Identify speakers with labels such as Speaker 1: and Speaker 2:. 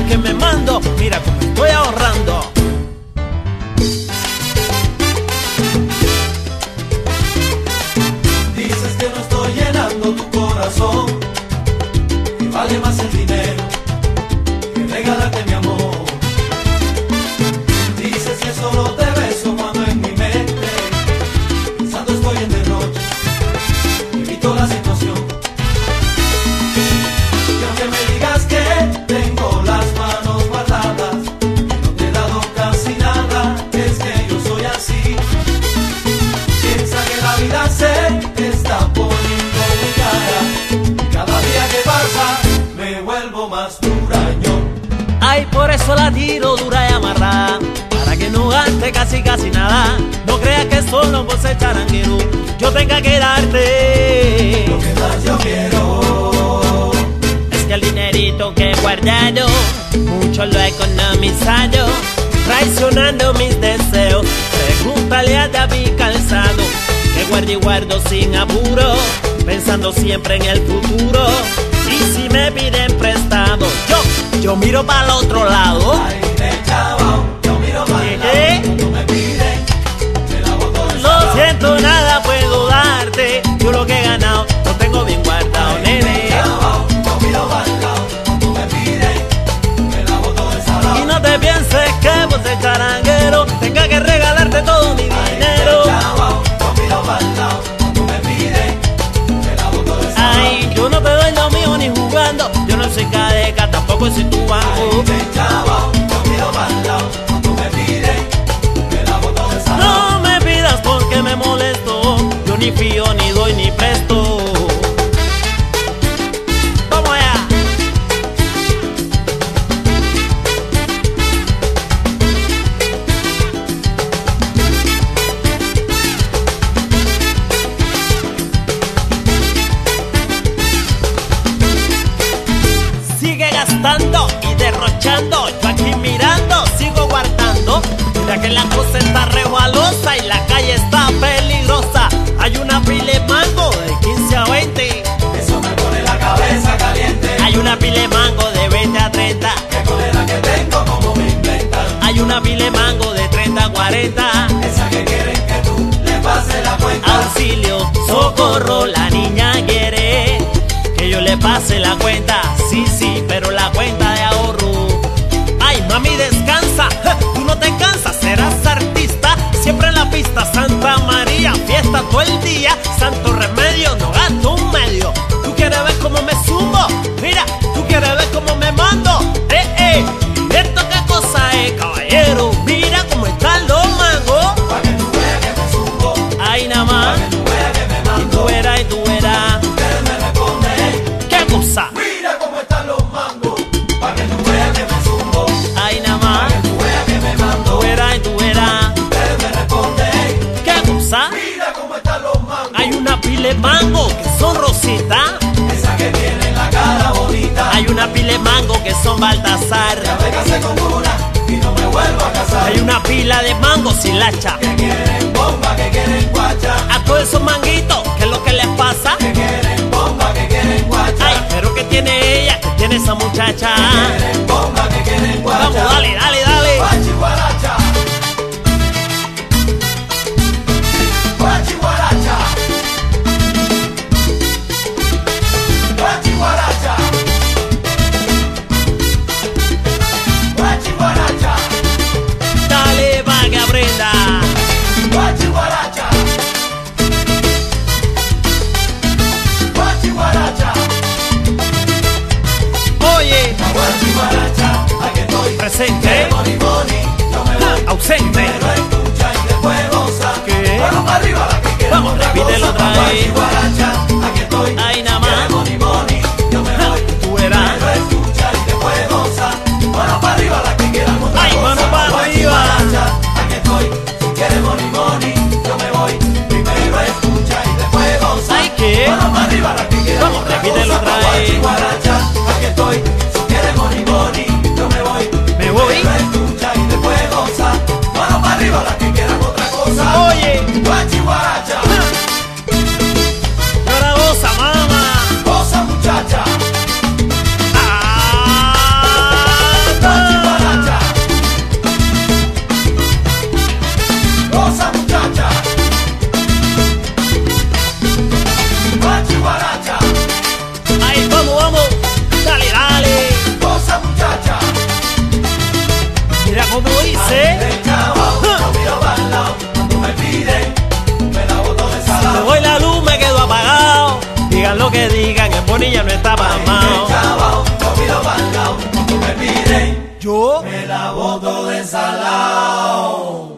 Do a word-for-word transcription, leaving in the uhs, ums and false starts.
Speaker 1: día que me mando, mira cómo estoy ahorrando.
Speaker 2: Dices que no estoy llenando tu corazón, que vale más el dinero que regalarte mi amor. Dices que solo te beso cuando en mi mente pensando estoy en derroche, evito la situación. Y aunque me digas que tengo las manos guardadas, que no te he dado casi nada, es que yo soy así. Piensa que la vida se está poniendo muy cara, y cada día que pasa me vuelvo más huraño.
Speaker 1: Ay, por eso la tiro dura y amarrada, para que no gaste casi casi nada. No creas que solo por ser charanguero yo tenga que darte
Speaker 2: lo que más yo quiero.
Speaker 1: Es que el dinerito que he guardado mucho lo he economizado, traicionando mis deseos. Pregúntale a David Calzado, que guardo y guardo sin apuro, pensando siempre en el futuro. Y si me piden prestado, yo, yo miro para el otro lado.
Speaker 2: Ay, de chavo, yo miro para el lado.
Speaker 1: ¿Eh?
Speaker 2: Cuando me piden, me la boto de
Speaker 1: Lo
Speaker 2: salado.
Speaker 1: siento, nada puedo darte, yo lo que he ganado lo tengo bien guardado,
Speaker 2: Ay,
Speaker 1: nene.
Speaker 2: de chavo, yo miro para el lado. Cuando me piden, me la boto de salado.
Speaker 1: Y no te pienses que por ser charanguero tenga que regalarte todo mi dinero.
Speaker 2: Ay, de chavo, yo miro para el lado. Cuando me piden, me la boto de salado.
Speaker 1: Ay, yo no te doy lo mío ni jugando, yo no soy cadeca, tampoco soy tu banco.
Speaker 2: Ay, de chavo, yo miro para el lado. Cuando me piden, me la boto de salado.
Speaker 1: No me pidas porque me molesto, yo ni fío, ni doy, ni presto. Vamos allá. Sigue gastando y derrochando, yo aquí mirando, sigo guardando. Mira que la cosa está rebalosa y la calle está peligrosa. Hay una pila de mango de quince a veinte,
Speaker 2: Eso me pone la cabeza caliente.
Speaker 1: hay una pila de mango de veinte a treinta,
Speaker 2: Que colera que tengo como me inventan.
Speaker 1: hay una pila de mango de treinta a cuarenta.
Speaker 2: Esa que quieren que tú le pases la cuenta.
Speaker 1: Auxilio, socorro, la niña quiere que yo le pase la cuenta. Sí, sí, pero la cuenta de ahorro. Ay, mami, descansa, ja, tú no te cansas, serás artista. Siempre en la pista, Santa María, fiesta todo el día. Santo remedio, no gasto un medio. Tú quieres ver cómo me sumo, mira, tú quieres ver cómo me mando. Eh, eh, ¿y esto qué cosa es, caballero? Mira cómo están los mangos.
Speaker 2: Pa' que tú veas que me subo.
Speaker 1: Ay, nada
Speaker 2: Pa'
Speaker 1: más.
Speaker 2: que tú veas que me
Speaker 1: Y tú
Speaker 2: mando.
Speaker 1: verás, y tú verás.
Speaker 2: Ustedes me responden.
Speaker 1: ¿Qué cosa?
Speaker 2: Mira cómo están los mangos. Pa' que tú veas que me subo.
Speaker 1: Ay, nada
Speaker 2: Pa'
Speaker 1: más.
Speaker 2: que tú veas que me
Speaker 1: Tú
Speaker 2: mando.
Speaker 1: verás, y tú verás.
Speaker 2: Ustedes me responden.
Speaker 1: ¿Qué cosa?
Speaker 2: Mira cómo están los mangos.
Speaker 1: Hay una pila de mango que son rositas.
Speaker 2: Esa que tiene la cara bonita.
Speaker 1: Hay una pila de mango que son Baltasar.
Speaker 2: Ya me casé con una y no me vuelvo a casar.
Speaker 1: Hay una pila de mango sin lacha.
Speaker 2: Que quieren bomba, que quieren guacha.
Speaker 1: A todos esos manguitos, ¿qué es lo que les pasa?
Speaker 2: Que quieren bomba, que quieren guacha.
Speaker 1: Ay, pero ¿qué tiene ella? ¿Qué tiene esa muchacha?
Speaker 2: Que quieren bomba, que quieren guacha.
Speaker 1: Vamos, dale, dale, dale.
Speaker 2: Guachi guaracha. Guachi guaracha. Guachi guaracha. Guachi guaracha.
Speaker 1: Dale, va que aprenda.
Speaker 2: Guachi guaracha. Guachi guaracha.
Speaker 1: Oye,
Speaker 2: Guachi guaracha. Aquí estoy.
Speaker 1: presente,
Speaker 2: Money, money. Yo me voy.
Speaker 1: ausente.
Speaker 2: Pero escucha y después goza.
Speaker 1: ¿Qué?
Speaker 2: Bueno, para arriba la que quiera.
Speaker 1: Vamos, repítelo otra vez.
Speaker 2: Guachi guaracha. Aquí estoy.
Speaker 1: Ay, nada más.
Speaker 2: Money, money. Yo me voy.
Speaker 1: Tú verás.
Speaker 2: Pero escucha y después goza. Mano para arriba la que quiera otra
Speaker 1: Ay,
Speaker 2: cosa.
Speaker 1: mano para
Speaker 2: Guachi
Speaker 1: arriba.
Speaker 2: guaracha. Aquí estoy. Si quieres money, money. Yo me voy. Primero escucha y después goza.
Speaker 1: Ay, ¿qué?
Speaker 2: Mano para arriba la que quiera
Speaker 1: Vamos,
Speaker 2: otra
Speaker 1: repítelo
Speaker 2: cosa.
Speaker 1: otra vez.
Speaker 2: Guachi guaracha. Aquí estoy. Si quieres money, money. Yo me voy.
Speaker 1: Me voy.
Speaker 2: Primero escucha y después goza. Mano para arriba la que quiera otra cosa.
Speaker 1: Oye.
Speaker 2: Guachi guaracha.
Speaker 1: Ahora goza, mamá. Bonilla no estaba
Speaker 2: Ay, chavao, comido balgao, me pide,
Speaker 1: ¿Yo?
Speaker 2: me la boto de salao.